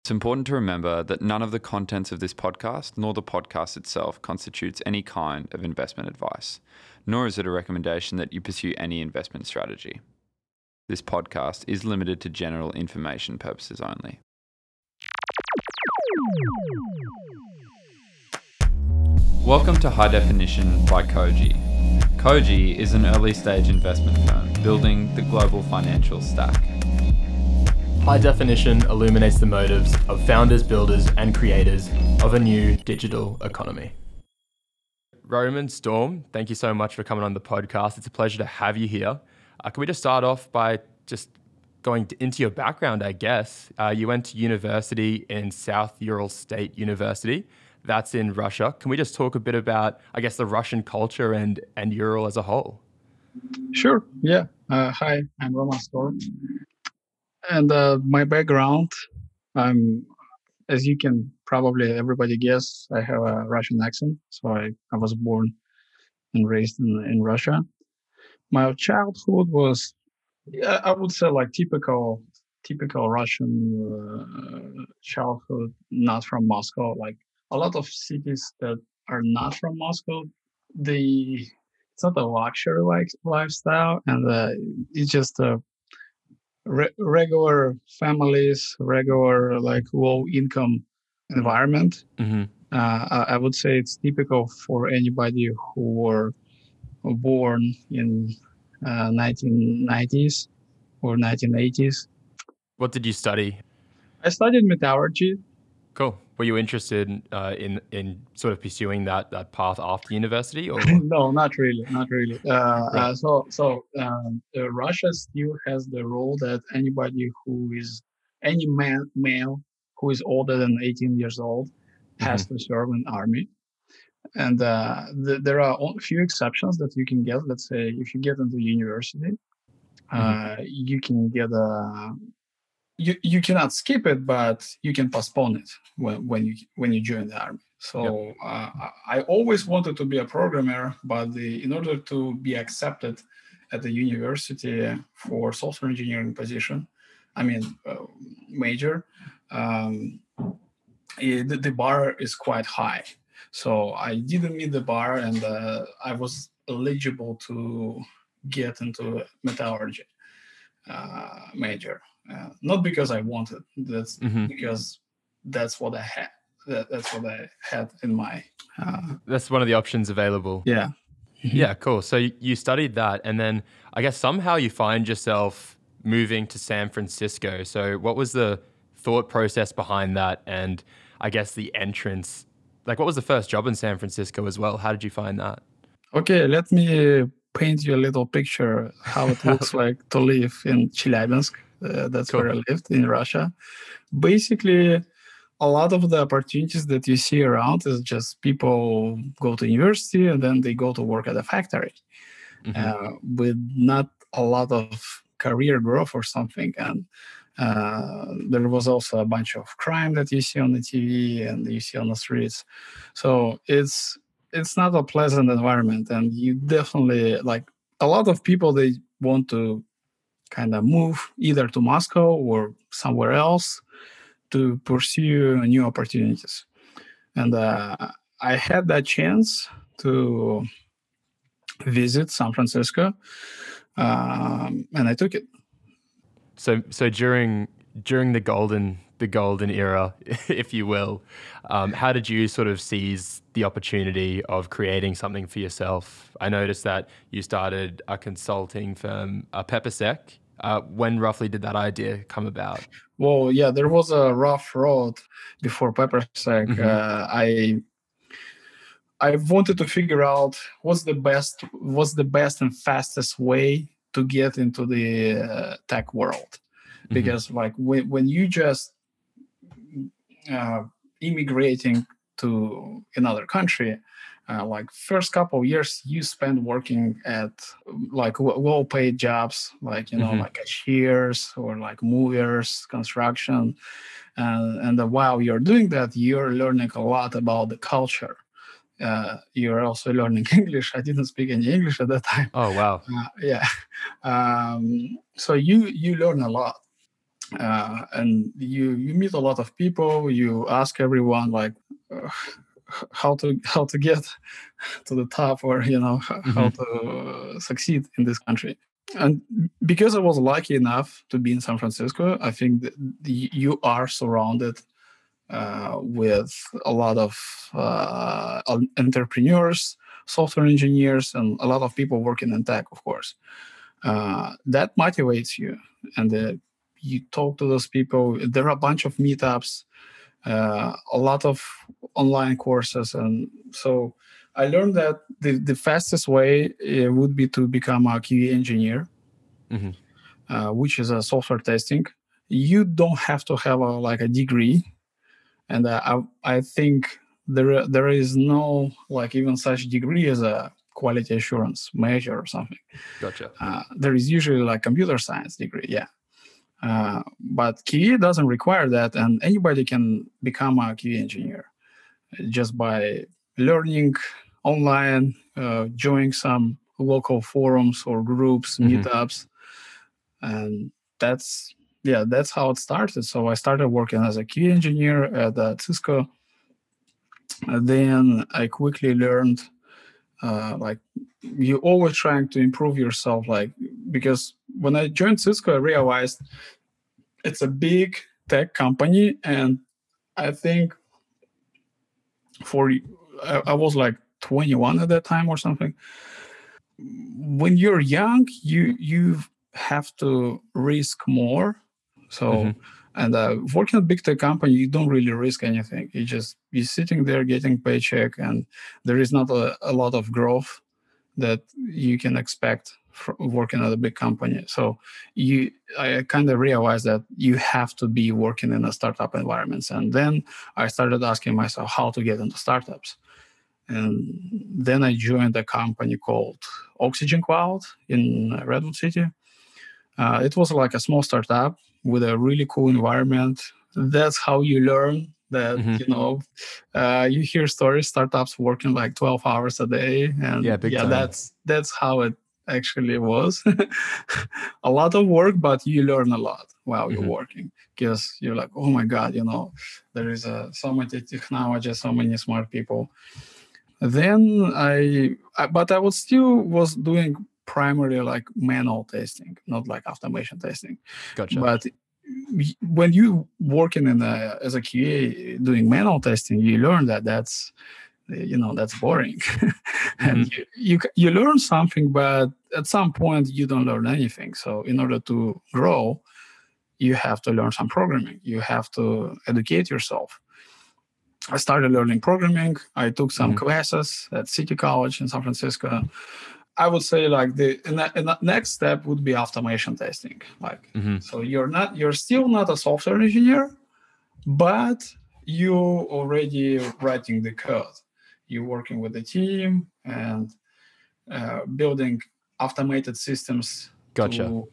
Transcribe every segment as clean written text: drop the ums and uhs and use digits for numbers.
It's important to remember that none of the contents of this podcast, nor the podcast itself, constitutes any kind of investment advice, nor is it a recommendation that you pursue any investment strategy. This podcast is limited to general information purposes only. Welcome to High Definition by Koji. Koji is an early stage investment firm building the global financial stack. High Definition illuminates the motives of founders, builders, and creators of a new digital economy. Roman Storm, thank you so much for coming on the podcast. It's a pleasure to have you here. Can we just start off by just going into your background, I guess? You went to university in South Ural State University. That's in Russia. Can we just talk a bit about, I guess, the Russian culture and Ural as a whole? Sure, yeah. Hi, I'm Roman Storm. And my background, as you can probably everybody guess, I have a Russian accent. So I was born and raised in Russia. My childhood was, I would say, like typical Russian childhood, not from Moscow. Like a lot of cities that are not from Moscow, it's not a luxury lifestyle, and it's just regular families, regular like low income environment. Mm-hmm. I would say it's typical for anybody who were born in 1990s or 1980s. What did you study? I studied metallurgy. Cool. Were you interested in sort of pursuing that path after university, or No, not really. Right. Russia still has the rule that any male who is older than 18 years old has to serve in army. And there are a few exceptions that you can get. Let's say if you get into university, you can get a. You cannot skip it, but you can postpone it when you join the army. So I always wanted to be a programmer, but in order to be accepted at the university for software engineering position, major, the bar is quite high. So I didn't meet the bar, and I was eligible to get into metallurgy major. Not because I wanted. That's because that's what I had. That's what I had in my. That's one of the options available. Yeah. Yeah, cool. So you studied that, and then I guess somehow you find yourself moving to San Francisco. So what was the thought process behind that, and I guess the entrance? Like, what was the first job in San Francisco as well? How did you find that? Okay, let me paint you a little picture how it looks like to live in Chelyabinsk. That's Cool. where I lived in Russia. Basically, a lot of the opportunities that you see around is just people go to university and then they go to work at a factory with not a lot of career growth or something. And there was also a bunch of crime that you see on the TV and you see on the streets. So it's not a pleasant environment, and you definitely, like, a lot of people, they want to kind of move either to Moscow or somewhere else to pursue new opportunities. And I had that chance to visit San Francisco, and I took it. So during the golden era, if you will, how did you sort of seize the opportunity of creating something for yourself? I noticed that you started a consulting firm, PepperSec. When roughly did that idea come about? Well, yeah, there was a rough road before PepperSec. I wanted to figure out what's the best and fastest way to get into the tech world, because like when you just immigrating to another country, like first couple of years you spend working at like well-paid jobs, like like cashiers or like movers, construction, and while you're doing that, you're learning a lot about the culture. You're also learning English. I didn't speak any English at that time. Oh, wow. Yeah. So you learn a lot. and you meet a lot of people. You ask everyone like how to get to the top, or how to succeed in this country. And because I was lucky enough to be in San Francisco, I think that you are surrounded with a lot of entrepreneurs, software engineers, and a lot of people working in tech, of course. That motivates you, and you talk to those people. There are a bunch of meetups, a lot of online courses, and so I learned that the fastest way would be to become a QA engineer, which is a software testing. You don't have to have a degree, and I think there is no even such degree as a quality assurance major or something. Gotcha. There is usually computer science degree, yeah. But QA doesn't require that, and anybody can become a QA engineer just by learning online, joining some local forums or groups, meetups, and that's how it started. So I started working as a QA engineer at Cisco. And then I quickly learned, you're always trying to improve yourself, because when I joined Cisco, I realized it's a big tech company, and I think I was 21 at that time or something. When you're young, you have to risk more. So, and working at a big tech company, you don't really risk anything. You're sitting there getting paycheck, and there is not a lot of growth that you can expect from working at a big company. So I kind of realized that you have to be working in a startup environments. And then I started asking myself how to get into startups. And then I joined a company called Oxygen Cloud in Redwood City. It was a small startup with a really cool environment. That's how you learn that, you hear stories, startups working 12 hours a day. And that's how it actually was. A lot of work, but you learn a lot while you're working, because you're like, oh my God, there is so much technology, so many smart people. Then but I was doing primarily manual testing, not automation testing. Gotcha. But when you working as a QA doing manual testing, you learn that's boring. And you learn something, but at some point you don't learn anything. So in order to grow, you have to learn some programming. You have to educate yourself. I started learning programming. I took some classes at City College in San Francisco. I would say the next step would be automation testing. So you're still not a software engineer, but you already writing the code. You're working with the team and building automated systems. Gotcha.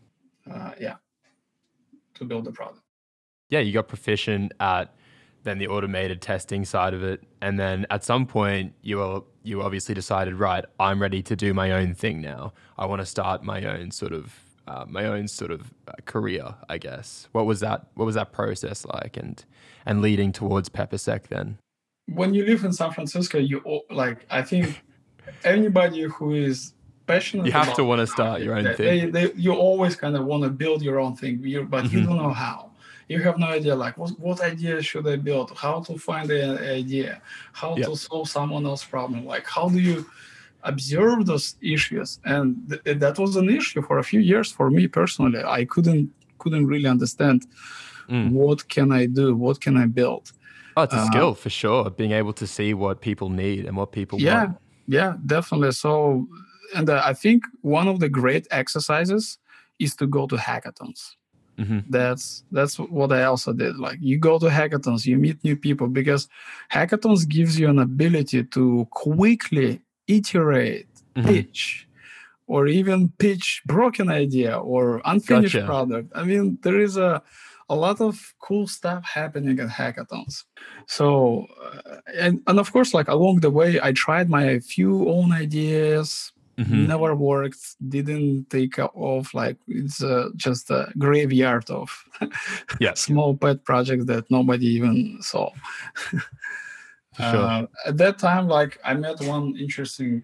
To build the product. Yeah, you got proficient at then the automated testing side of it, and then at some point you obviously decided, right, I'm ready to do my own thing now. I want to start my own sort of career, I guess. What was that process like, and leading towards PepperSec then? When you live in San Francisco, I think anybody who is passionate, you have to want to start your own thing. You always kind of want to build your own thing, but you don't know how. You have no idea, what idea should I build? How to find the idea? How to solve someone else's problem? How do you observe those issues? And that was an issue for a few years for me personally. I couldn't really understand what can I do? What can I build? Oh, it's a skill for sure, being able to see what people need and what people want. Yeah, definitely. So, and I think one of the great exercises is to go to hackathons. That's what I also did. You go to hackathons, you meet new people, because hackathons gives you an ability to quickly iterate, pitch, or even pitch broken idea or unfinished product. I mean, there is a lot of cool stuff happening at hackathons. So, and of course, along the way, I tried my few own ideas. never worked, didn't take off. Like it's just a graveyard of small pet projects that nobody even saw. For sure. At that time, like I met one interesting.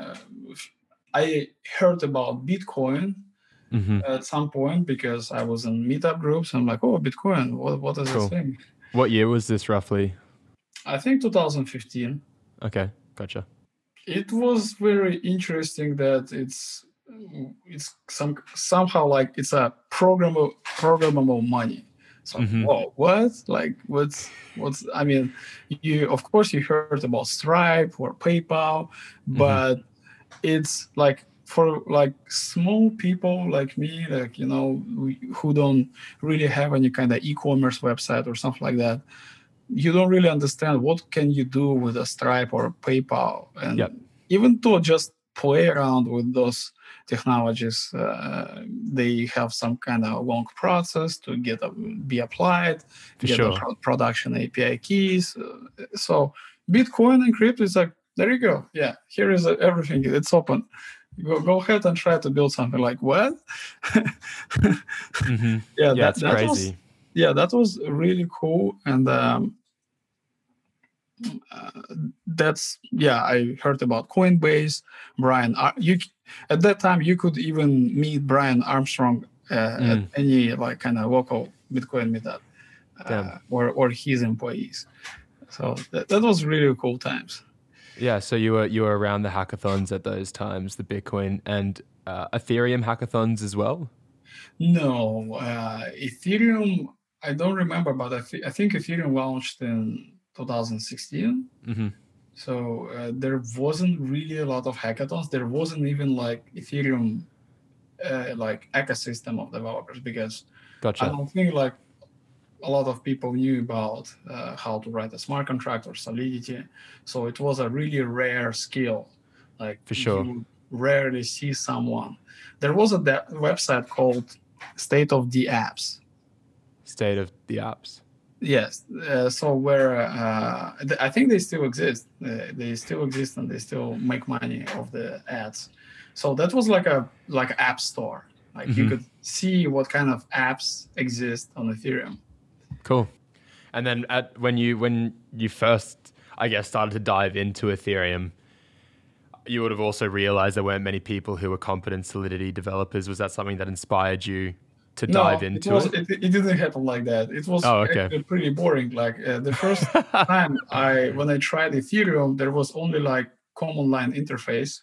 I heard about Bitcoin at some point because I was in meetup groups. I'm like, oh, Bitcoin, what is this thing? What year was this roughly? I think 2015. Okay, gotcha. It was very interesting that it's somehow like it's a programmable money. So whoa, what? Like what's I mean, you of course you heard about Stripe or PayPal, but it's like for like small people like me, like who don't really have any kind of e-commerce website or something like that, you don't really understand what can you do with a Stripe or PayPal, and even to just play around with those technologies, they have some kind of long process to be applied, the production API keys. So Bitcoin and crypto is like, there you go. Yeah, here is everything. It's open. Go ahead and try to build something. Like what? Yeah, that's crazy. That was really cool, and I heard about Coinbase. At that time you could even meet Brian Armstrong at any like kind of local Bitcoin meetup or his employees. So that was really cool times. Yeah, so you were around the hackathons at those times, the Bitcoin and Ethereum hackathons as well? No, Ethereum, I don't remember, but I think Ethereum launched in 2016. So there wasn't really a lot of hackathons. There wasn't even like Ethereum like ecosystem of developers, because I don't think like a lot of people knew about how to write a smart contract or Solidity. So it was a really rare skill. Like for sure, you rarely see someone. There was a website called State of the Apps. State of the Apps. Yes. So where I think they still exist. They still exist and they still make money off the ads. So that was like a app store. Like you could see what kind of apps exist on Ethereum. Cool. And then when you first, I guess, started to dive into Ethereum, you would have also realized there weren't many people who were competent Solidity developers. Was that something that inspired you to dive into it? It didn't happen like that. It was actually pretty boring. Like the first time when I tried Ethereum, there was only like command line interface.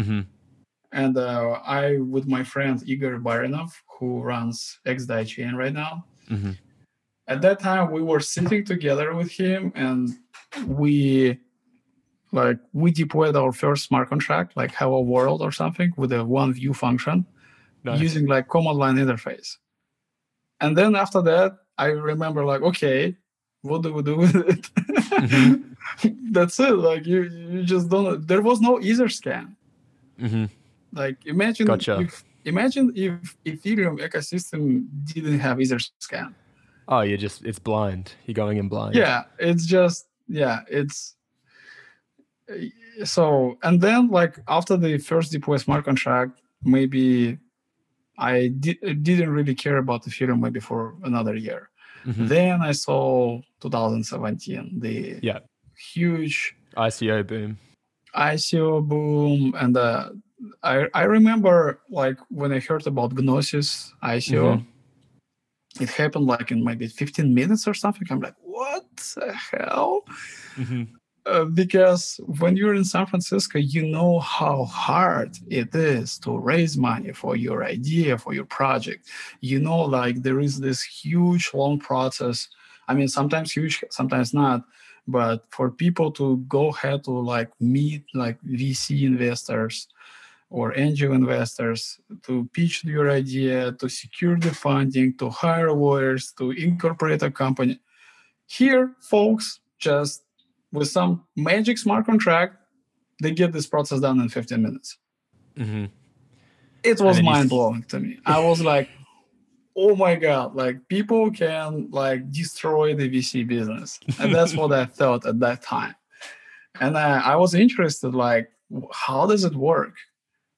And I, with my friend Igor Barinov, who runs XDAI Chain right now, at that time we were sitting together with him, and we deployed our first smart contract, like Hello World or something, with a one view function, using like command line interface. And then after that, I remember like, okay, what do we do with it? That's it. Like you just don't. There was no Etherscan. Like imagine if Ethereum ecosystem didn't have Etherscan. Oh, it's blind. You're going in blind. Yeah, so, and then like after the first deploy smart contract, maybe I didn't really care about Ethereum maybe for another year. Then I saw 2017, the huge ICO boom. And I remember like when I heard about Gnosis ICO, it happened like in maybe 15 minutes or something. I'm like, what the hell? Because when you're in San Francisco, you know how hard it is to raise money for your idea, for your project. You know, like there is this huge, long process. I mean, sometimes huge, sometimes not. But for people to go ahead to like meet like VC investors or angel investors, to pitch your idea, to secure the funding, to hire lawyers, to incorporate a company. Here, folks, just with some magic smart contract, they get this process done in 15 minutes. It was mind-blowing to me. I was like, oh my God, like people can like destroy the VC business. And that's what I thought at that time. And I was interested, like, how does it work?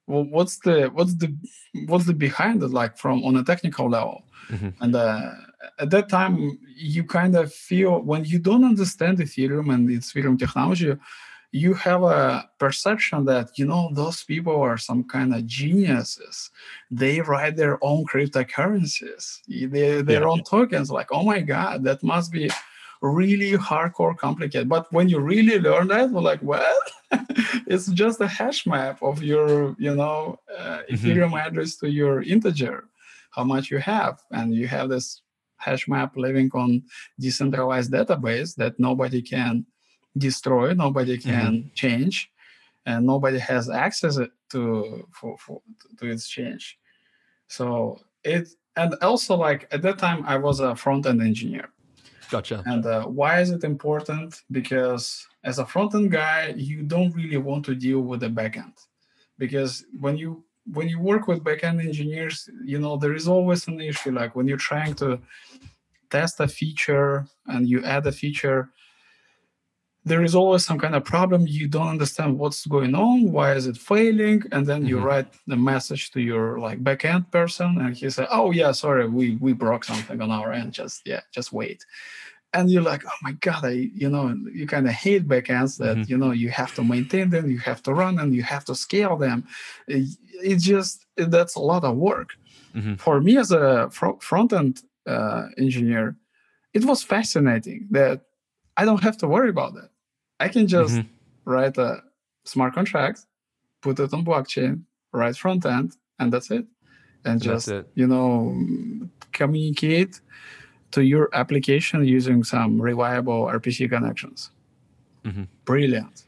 what's the behind it, like from on a technical level. And at that time, you kind of feel, when you don't understand Ethereum and its Ethereum technology, you have a perception that, those people are some kind of geniuses. They write their own cryptocurrencies, their own tokens. Like, oh my God, that must be really hardcore complicated. But when you really learn that, we're like, well, it's just a hash map of your, Ethereum address to your integer, how much you have. And you have this hash map living on decentralized database that nobody can destroy, nobody can change, and nobody has access to its change. So and also, like, at that time I was a front-end engineer. Gotcha. And why is it important? Because as a front-end guy, you don't really want to deal with the backend, because when you work with backend engineers, there is always an issue. Like when you're trying to test a feature and you add a feature, there is always some kind of problem. You don't understand what's going on. Why is it failing? And then you write the message to your backend person, and he said, "Oh yeah, sorry, we broke something on our end. Just wait." And you're like, "Oh my God, you kind of hate backends that you have to maintain them, you have to run them, you have to scale them. That's a lot of work." For me as a front end engineer, it was fascinating that I don't have to worry about that. I can just write a smart contract, put it on blockchain, write front end, and that's it. And just, communicate to your application using some reliable RPC connections. Brilliant.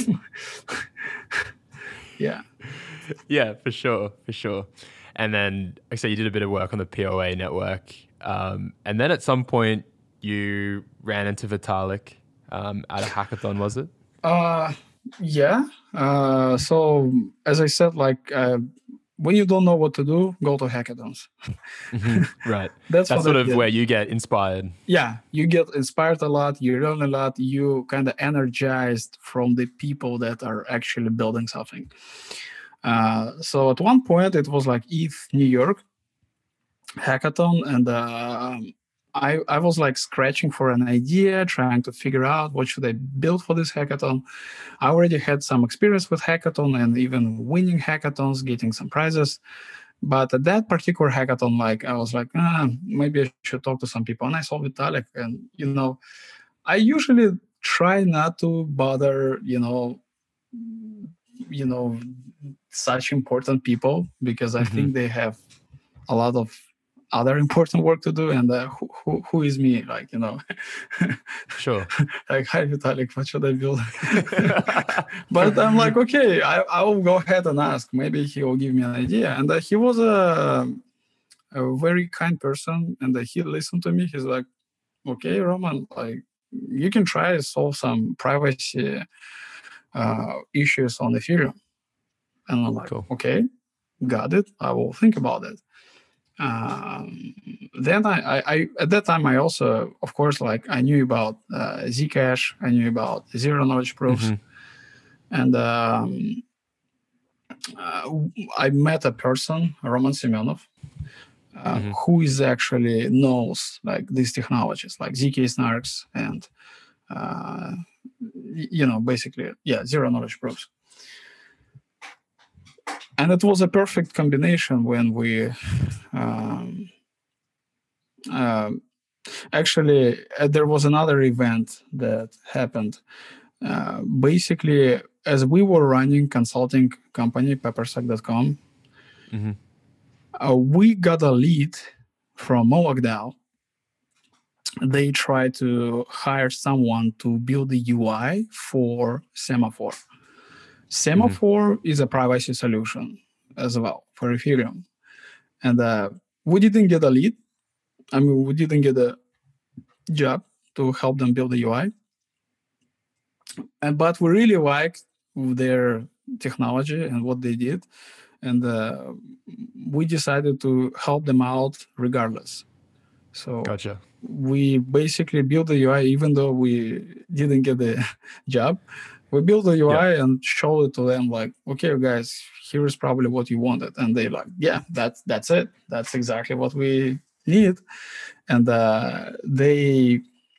Yeah. Yeah, for sure. And then, like I say, you did a bit of work on the POA network. And then at some point, you ran into Vitalik at a hackathon, was it? Yeah. So as I said, when you don't know what to do, go to hackathons. Right. That's sort of where you get inspired. Yeah, you get inspired a lot. You learn a lot. You kind of energized from the people that are actually building something. So at one point, it was like ETH New York hackathon, and I was scratching for an idea, trying to figure out what should I build for this hackathon. I already had some experience with hackathon and even winning hackathons, getting some prizes. But at that particular hackathon, I was like, maybe I should talk to some people. And I saw Vitalik, and I usually try not to bother, such important people, because I think they have a lot of other important work to do, and who is me, Sure. Hi Vitalik, what should I build? But I'm like, okay, I will go ahead and ask. Maybe he will give me an idea. And he was a very kind person, and he listened to me. He's like, okay, Roman, you can try to solve some privacy issues on Ethereum. And I'm like, cool. Okay, got it. I will think about it. Then I at that time I also, of course, I knew about Zcash, I knew about zero knowledge proofs, and I met a person, Roman Semyonov, who is actually knows these technologies like zk snarks and basically zero knowledge proofs. And it was a perfect combination when we actually there was another event that happened. Basically, as we were running consulting company Peppersack.com, we got a lead from Moagdao. They tried to hire someone to build the UI for Semaphore. Semaphore is a privacy solution as well for Ethereum. And we didn't get a lead. I mean, we didn't get a job to help them build the UI. But we really liked their technology and what they did. And we decided to help them out regardless. So gotcha. We basically built the UI, even though we didn't get the job. We built the UI and showed it to them okay, guys, here is probably what you wanted. And they like, yeah, that's it. That's exactly what we need. And they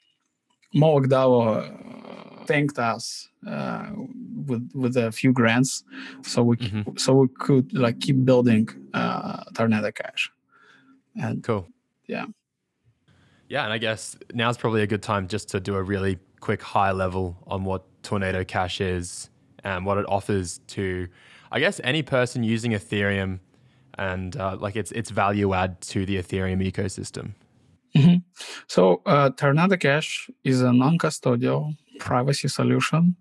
MoakDAO thanked us with a few grants, so we could like keep building Tornado Cash. And cool. Yeah. Yeah, and I guess now's probably a good time just to do a really quick high level on what Tornado Cash is and what it offers to, I guess, any person using Ethereum and like its value add to the Ethereum ecosystem. Mm-hmm. So Tornado Cash is a non-custodial privacy solution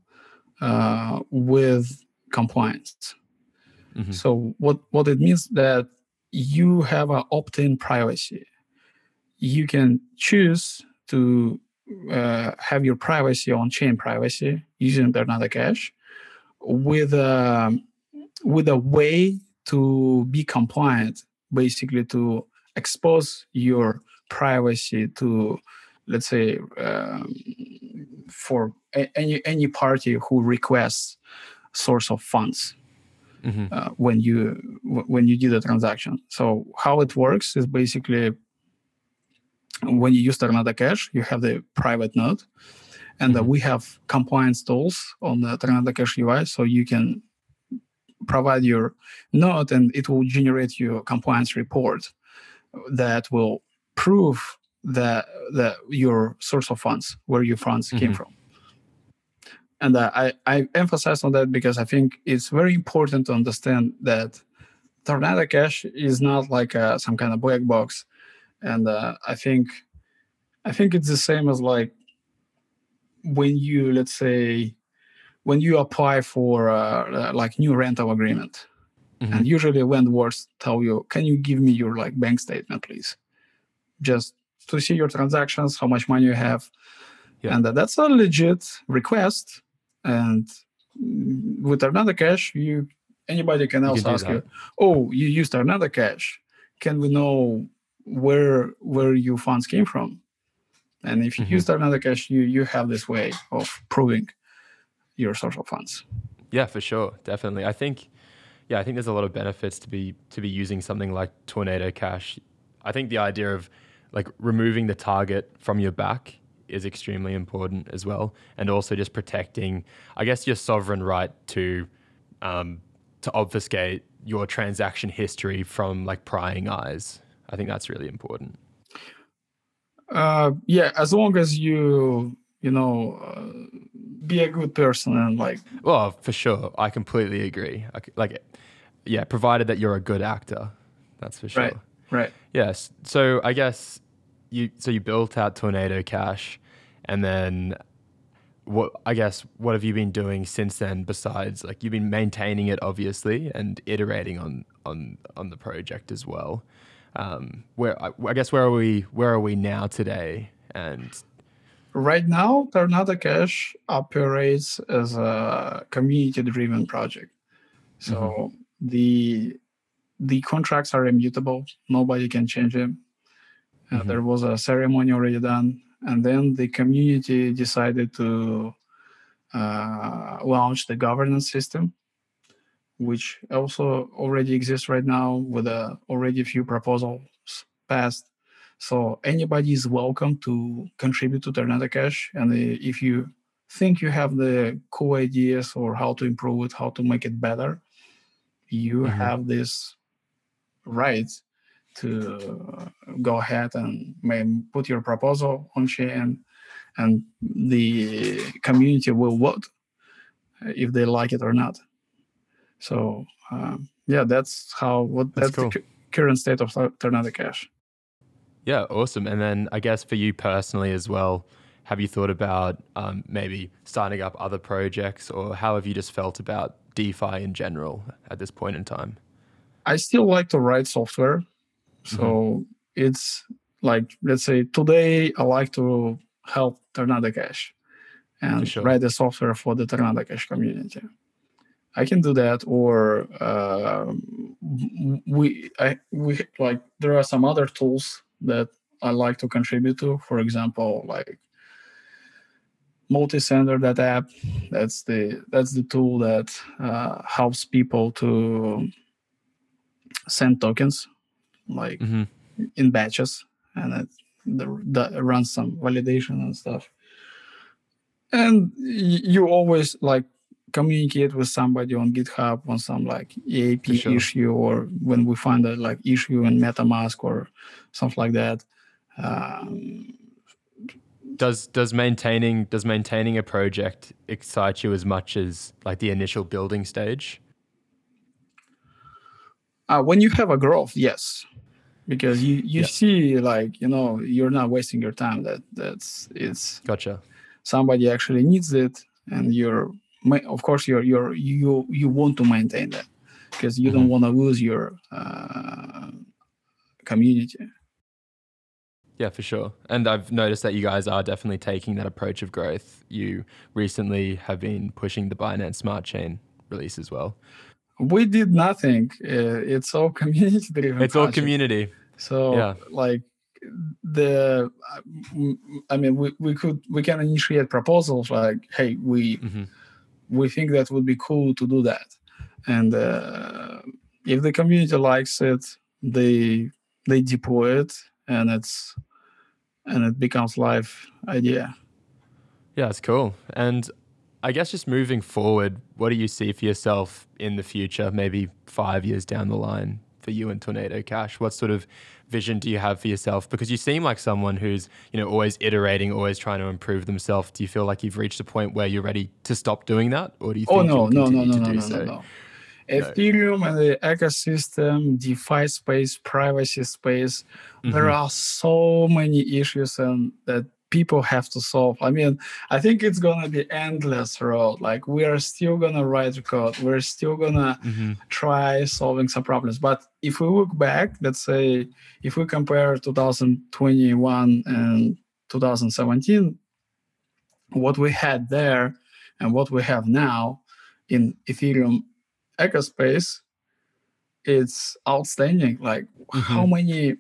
with compliance. Mm-hmm. So what it means that you have an opt-in privacy. You can choose to have your privacy on-chain privacy using Tornado Cash with a way to be compliant, basically to expose your privacy to, let's say, for any party who requests source of funds when you do the transaction. So how it works is basically, when you use Tornado Cash, you have the private node, and we have compliance tools on the Tornado Cash UI, so you can provide your node, and it will generate you a compliance report that will prove that your source of funds, where your funds came from. And I emphasize on that because I think it's very important to understand that Tornado Cash is not like some kind of black box. And I think it's the same as like when you, let's say, when you apply for like new rental agreement, and usually landlords tell you, "Can you give me your like bank statement, please, just to see your transactions, how much money you have?" Yeah. And that's a legit request. And with Tornado Cash, anybody can also ask you, "Oh, you used Tornado Cash. Can we know where your funds came from?" And if you use Tornado Cash, you have this way of proving your source of funds. Yeah, for sure, definitely. I think there's a lot of benefits to be using something like Tornado Cash. I think the idea of like removing the target from your back is extremely important as well, and also just protecting, I guess, your sovereign right to obfuscate your transaction history from like prying eyes. I think that's really important. Yeah, as long as you be a good person and like. Well, for sure, I completely agree. Provided that you're a good actor, that's for sure. Right. Yes. So I guess you built out Tornado Cash, and then what have you been doing since then? Besides, like, you've been maintaining it obviously and iterating on the project as well. Where are we now today? And right now, Tornado Cash operates as a community-driven project. So the contracts are immutable. Nobody can change them. There was a ceremony already done, and then the community decided to launch the governance system, which also already exists right now with already a few proposals passed. So anybody is welcome to contribute to Tornado Cash. And if you think you have the cool ideas or how to improve it, how to make it better, you have this right to go ahead and put your proposal on chain, and the community will vote if they like it or not. So that's cool. The current state of Tornado Cash. Yeah, awesome. And then I guess for you personally as well, have you thought about maybe starting up other projects, or how have you just felt about DeFi in general at this point in time? I still like to write software. So it's like, let's say today I like to help Tornado Cash and write the software for the Tornado Cash community. I can do that, or we like, there are some other tools that I like to contribute to. For example, like multi-sender that app. That's the tool that helps people to send tokens like in batches, and that runs some validation and stuff. And you always like communicate with somebody on GitHub on some like EAP issue, or when we find a like issue in MetaMask or something like that. Does maintaining a project excite you as much as like the initial building stage? When you have a growth, yes, because you see like you're not wasting your time. It's gotcha. Somebody actually needs it, and of course you want to maintain that because you don't want to lose your community. Yeah, for sure. And I've noticed that you guys are definitely taking that approach of growth. You recently have been pushing the Binance Smart Chain release as well. We did nothing. It's all community driven. It's all community. So like we can initiate proposals like, hey, we think that would be cool to do that, and if the community likes it, they deploy it, and it becomes live idea. Yeah, it's cool. And I guess just moving forward, what do you see for yourself in the future, maybe 5 years down the line for you and Tornado Cash? What sort of vision do you have for yourself? Because you seem like someone who's, always iterating, always trying to improve themselves. Do you feel like you've reached a point where you're ready to stop doing that? Or do you think you'll continue to do so? No. Ethereum and the ecosystem, DeFi space, privacy space, there are so many issues and that people have to solve. I mean, I think it's gonna be endless road. Like we are still gonna write code. We're still gonna try solving some problems. But if we look back, let's say if we compare 2021 and 2017, what we had there and what we have now in Ethereum ecospace, it's outstanding. Like how many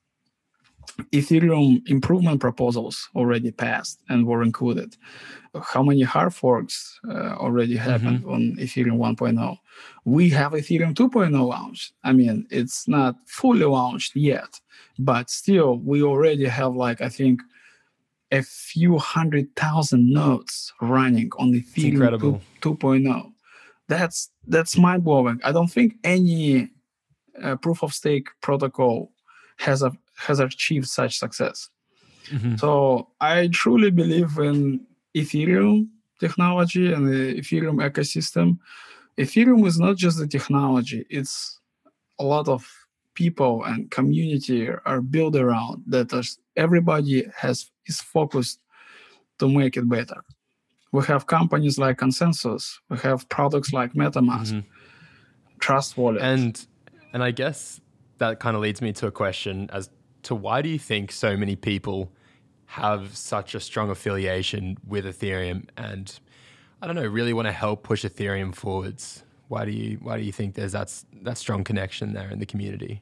Ethereum improvement proposals already passed and were included? How many hard forks already happened on Ethereum 1.0? We have Ethereum 2.0 launched. I mean, it's not fully launched yet, but still we already have like, I think, a few 100,000 nodes running on Ethereum 2.0. That's mind-blowing. I don't think any proof of stake protocol has achieved such success. So I truly believe in Ethereum technology and the Ethereum ecosystem. Ethereum is not just the technology; it's a lot of people and community are built around that. Everybody is focused to make it better. We have companies like Consensus. We have products like MetaMask, Trust Wallet. And I guess that kind of leads me to a question as to why do you think so many people have such a strong affiliation with Ethereum and, I don't know, really want to help push Ethereum forwards? Why do you think there's that strong connection there in the community?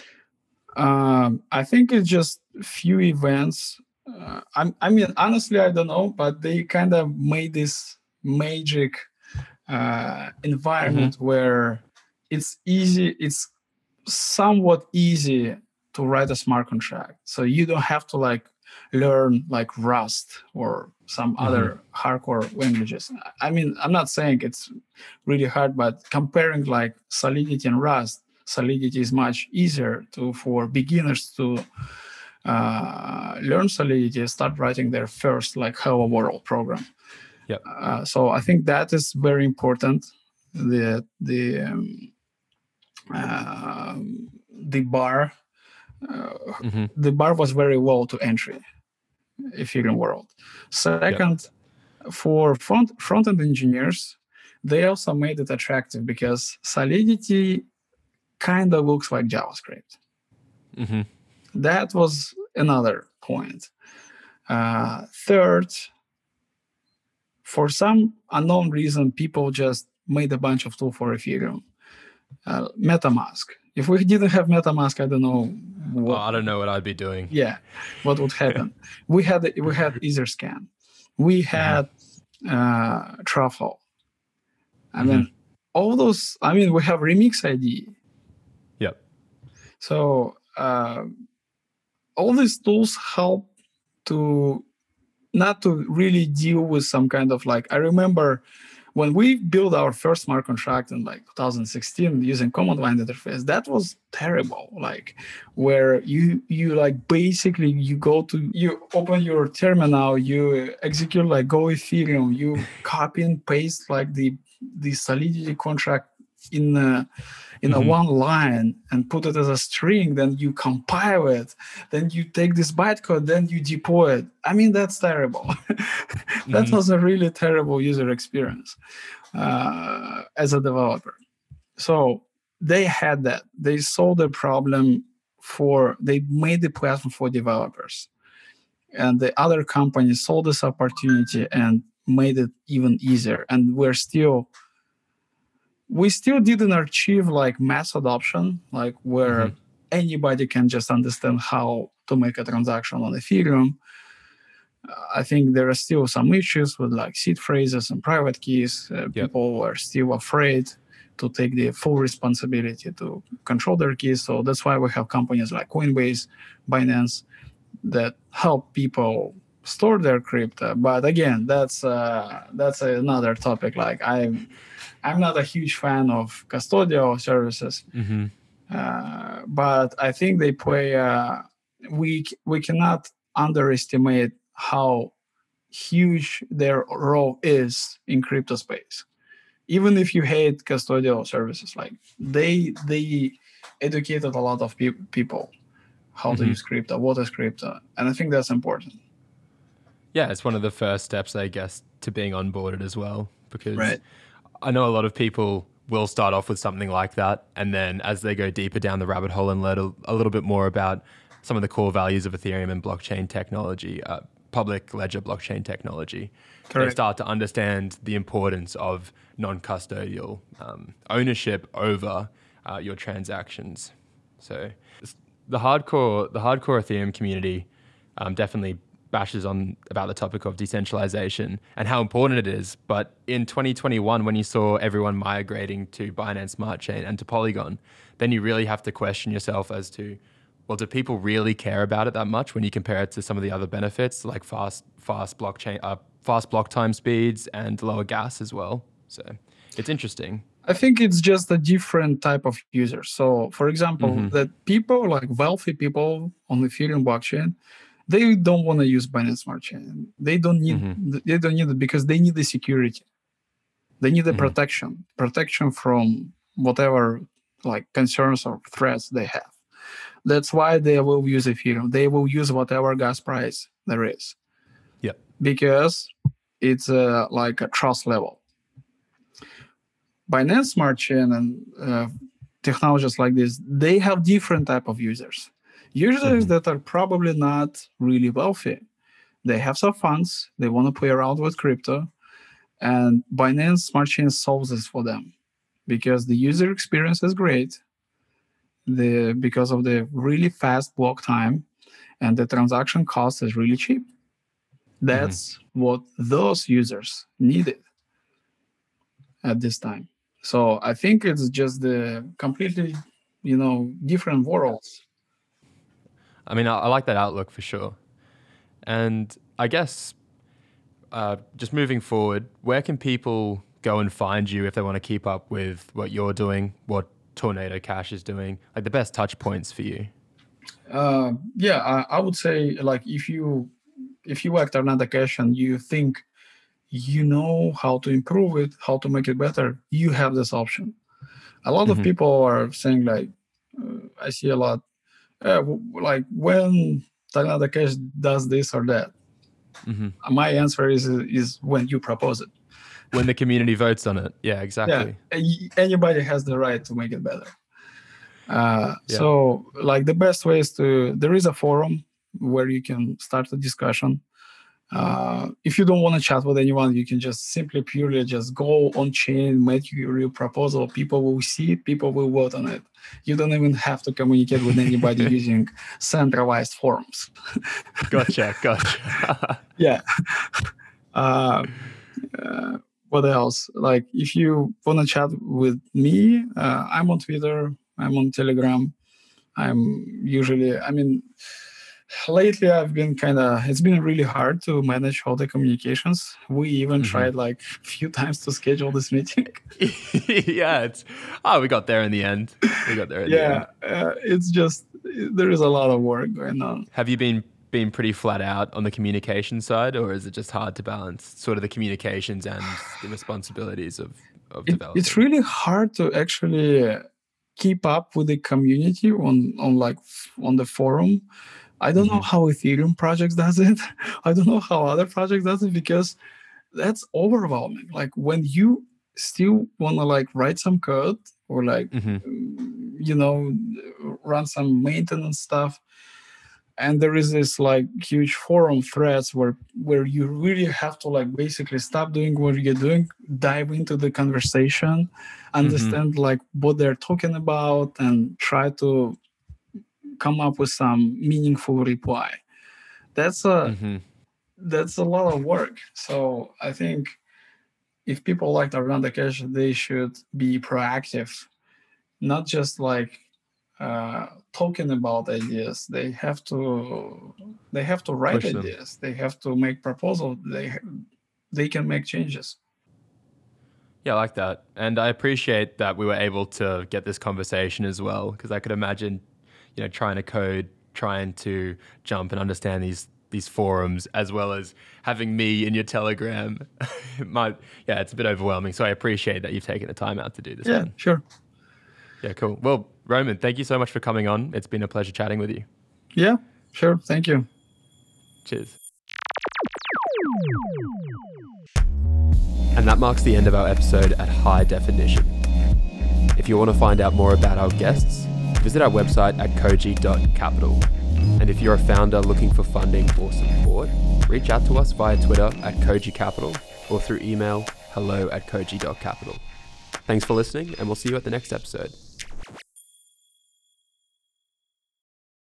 I think it's just few events. I mean, honestly, I don't know, but they kind of made this magic environment where it's easy. It's somewhat easy to write a smart contract. So you don't have to like learn like Rust or some other hardcore languages. I mean, I'm not saying it's really hard, but comparing like Solidity and Rust, Solidity is much easier for beginners to learn Solidity, start writing their first like Hello World program. Yep. So I think that is very important. The bar, the bar was very low to entry Ethereum world. Second, for front-end engineers, they also made it attractive because Solidity kind of looks like JavaScript. That was another point. Third, for some unknown reason, people just made a bunch of tools for Ethereum. MetaMask. If we didn't have MetaMask, I don't know. I don't know what I'd be doing. Yeah, what would happen? we had Etherscan. We had Truffle. I mean, all those. I mean, we have Remix ID. Yep. So all these tools help to not to really deal with some kind of like. I remember when we built our first smart contract in like 2016 using command line interface, that was terrible. Like where you like basically you open your terminal, you execute like Go Ethereum, you copy and paste like the Solidity contract in a one line and put it as a string, then you compile it, then you take this bytecode, then you deploy it. I mean, that's terrible. That was a really terrible user experience as a developer. So they had that. They solved the problem they made the platform for developers. And the other companies saw this opportunity and made it even easier. And we still didn't achieve like mass adoption, like where anybody can just understand how to make a transaction on Ethereum. I think there are still some issues with like seed phrases and private keys. People are still afraid to take the full responsibility to control their keys. So that's why we have companies like Coinbase, Binance that help people store their crypto. But again, that's another topic. Like I'm not a huge fan of custodial services, but I think they play. We cannot underestimate how huge their role is in crypto space. Even if you hate custodial services, like they educated a lot of people how to use crypto, what is crypto, and I think that's important. Yeah, it's one of the first steps, I guess, to being onboarded as well, because I know a lot of people will start off with something like that, and then as they go deeper down the rabbit hole and learn a little bit more about some of the core values of Ethereum and blockchain technology, public ledger blockchain technology, they start to understand the importance of non-custodial ownership over your transactions. So the hardcore Ethereum community definitely bashes on about the topic of decentralization and how important it is. But in 2021, when you saw everyone migrating to Binance Smart Chain and to Polygon, then you really have to question yourself as to, well, do people really care about it that much when you compare it to some of the other benefits like fast blockchain, fast block time speeds and lower gas as well? So it's interesting. I think it's just a different type of user. So, for example, that people like wealthy people on the Ethereum blockchain, they don't want to use Binance Smart Chain. They don't need it because they need the security. They need the protection from whatever like concerns or threats they have. That's why they will use Ethereum. They will use whatever gas price there is. Yeah. Because it's like a trust level. Binance Smart Chain and technologies like this, they have different type of users. Users that are probably not really wealthy. They have some funds. They want to play around with crypto. And Binance Smart Chain solves this for them because the user experience is great. Because of the really fast block time and the transaction cost is really cheap. That's what those users needed at this time. So I think it's just the completely, different worlds. I mean, I like that outlook for sure. And I guess just moving forward, where can people go and find you if they want to keep up with what you're doing, what Tornado Cash is doing, like the best touch points for you? I would say like if you like Tornado Cash and you think you know how to improve it, how to make it better, you have this option. A lot of people are saying like, I see a lot, like when Tornado Cash does this or that. My answer is when you propose it. When the community votes on it. Yeah, exactly. Yeah, anybody has the right to make it better. So like the best way is there is a forum where you can start a discussion. If you don't want to chat with anyone, you can just purely just go on chain, make your proposal. People will see it, people will vote on it. You don't even have to communicate with anybody using centralized forums. Gotcha. Yeah. What else? Like, if you want to chat with me, I'm on Twitter, I'm on Telegram. Lately I've been it's been really hard to manage all the communications. We even tried like a few times to schedule this meeting. Yeah, we got there in the end. It's just, there is a lot of work going on. Have you been pretty flat out on the communication side, or is it just hard to balance sort of the communications and the responsibilities of developing? It's really hard to actually keep up with the community on the forum. I don't know how Ethereum projects does it. I don't know how other projects does it, because that's overwhelming. Like, when you still want to like write some code or like run some maintenance stuff, and there is this like huge forum threads where you really have to like basically stop doing what you're doing, dive into the conversation, understand like what they're talking about, and try to come up with some meaningful reply. That's a lot of work. So I think if people like to run the cache, they should be proactive, not just like talking about ideas. They have to write ideas. They have to make proposals. They can make changes. Yeah, I like that. And I appreciate that we were able to get this conversation as well, because I could imagine, trying to code, trying to jump and understand these forums, as well as having me in your Telegram. It's a bit overwhelming. So I appreciate that you've taken the time out to do this. Yeah, sure. Yeah, cool. Well, Roman, thank you so much for coming on. It's been a pleasure chatting with you. Yeah, sure. Thank you. Cheers. And that marks the end of our episode at High Definition. If you want to find out more about our guests, visit our website at koji.capital. And if you're a founder looking for funding or support, reach out to us via Twitter at Koji Capital or through email hello@koji.capital. Thanks for listening, and we'll see you at the next episode.